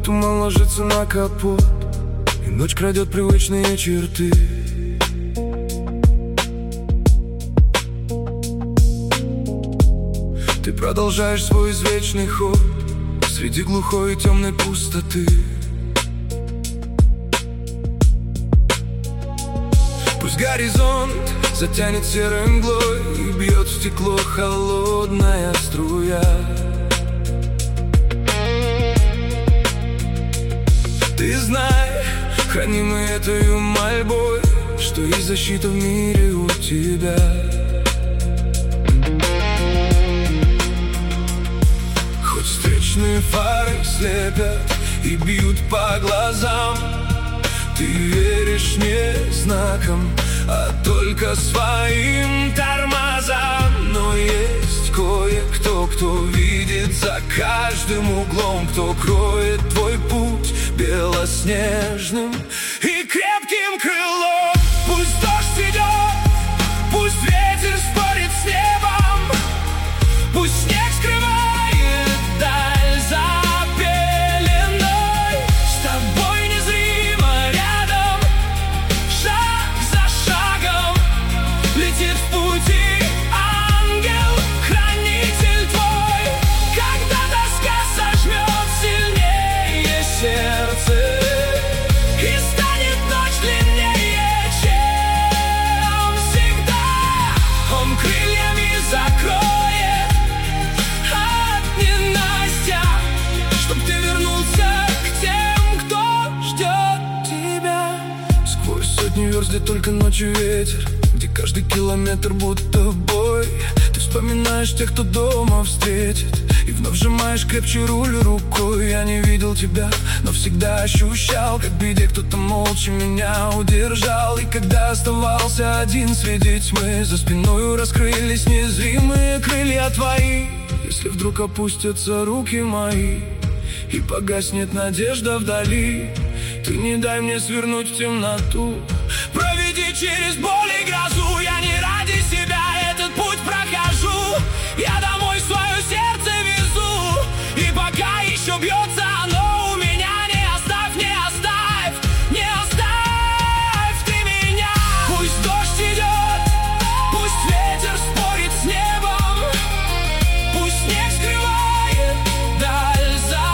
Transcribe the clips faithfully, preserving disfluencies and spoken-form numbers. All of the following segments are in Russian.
туман ложится на капот, и ночь крадет привычные черты. Ты продолжаешь свой извечный ход среди глухой и темной пустоты. Пусть горизонт затянет серой мглой и бьет в стекло холодная струя. Ты знай, хранимый этой мольбой, что есть защита в мире у тебя. Хоть встречные фары слепят и бьют по глазам, ты веришь не знаком, а только своим тормозам. Но есть кое-кто, кто видит за каждым углом, кто кроет твой путь белоснежным и крепким крылом. Пусть дождь идет, пусть ветер спорит с небом, пусть снег скрывает даль за пеленой. С тобой незримо рядом, шаг за шагом летит в пути ангел, хранитель твой. Когда тоска сожмет сильнее сердце и станет ночь длиннее, чем всегда, он крыльями закроет от ненастья, чтоб ты вернулся к тем, кто ждет тебя. Сквозь сотни верст, где только ночью ветер, где каждый километр будто бой, ты вспоминаешь тех, кто дома встретит, и вновь сжимаешь крепче руль рукой. Я не видел тебя, но всегда ощущал, как в беде кто-то молча меня удержал. И когда оставался один среди тьмы, за спиной раскрылись незримые крылья твои. Если вдруг опустятся руки мои и погаснет надежда вдали, ты не дай мне свернуть в темноту, проведи через боль и грозу. Я не ради себя этот путь прохожу, я домой свое сердце везу, и пока еще бьется оно у меня, не оставь, не оставь, не оставь ты меня. Пусть дождь идет, пусть ветер спорит с небом, пусть снег скрывает даль за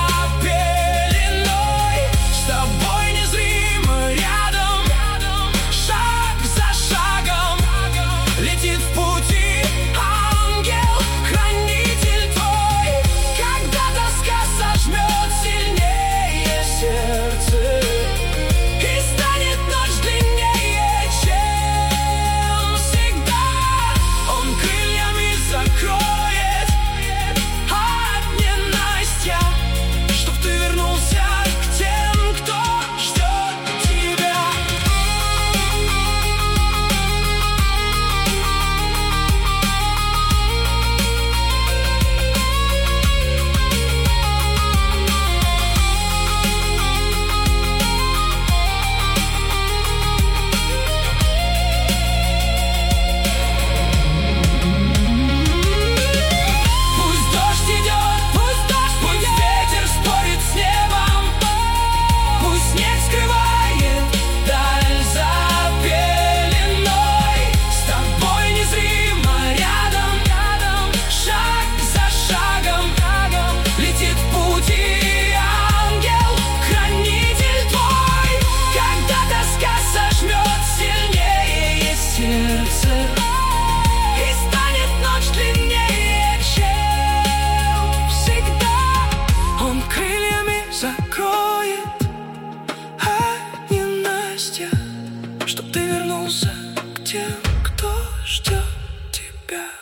пеленой. С тобой незримо рядом, шаг за шагом летит в пути ангел, хранитель твой. Когда тоска сожмет сильнее сердце и станет ночь длиннее, чем всегда, он крыльями закроет от ненастья, чтоб ты вернулся к тем, кто ждет тебя. Пусть дождь идет, пусть дождь, пусть ветер спорит с небом, пусть снег скрывает даль за пеленой. С тобой незримо рядом, шаг за шагом летит в пути ангел, хранитель твой. Когда тоска сожмет сильнее сердце и станет ночь длиннее, чем всегда, он крыльями закроет от ненастья, чтоб ты вернулся к тем, кто ждет тебя.